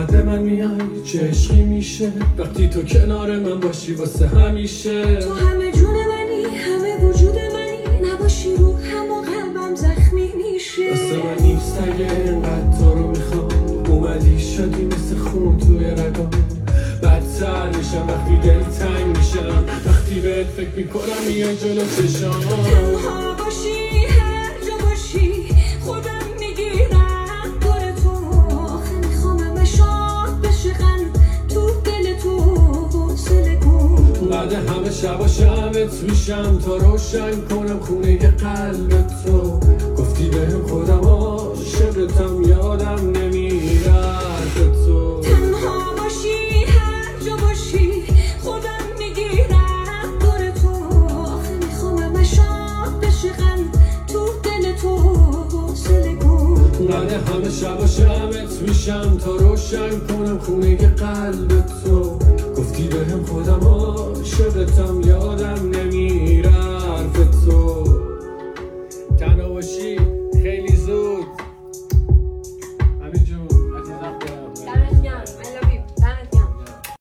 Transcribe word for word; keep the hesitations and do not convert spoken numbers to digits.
یاد من میای چه عشقی میشه وقتی تو کنار من باشی واسه همیشه. تو همه جون منی، همه وجود منی، نباشی رو هم و قلبم زخمی میشه. واسه من نیست اگه اینقدر تو رو میخوام، اومدی شدی مثل خون توی رگام. بدتر میشم وقتی دل تنگ میشم، وقتی بهت فکر میکنم میای جلو چشام. تنها باشی هر جا باشی خودم میگیرم دور تو، آخه میخوام همه شاد بشه غم تو دل تو حوصله کن. بعد همه شبا شبت میشم تا روشن کنم خونه قلب تو. گفتی بهم خودم عاشقتم یادم نمیرد تو. تنها باشی هر جا باشی خودم میگیرم دور تو، آخه میخوام همه شاد بشه غم تو دل تو حوصله کن. بعد همه شبا شبت میشم تا روشن کنم خونه قلب تو. گفتی بهم خودم عاشقتم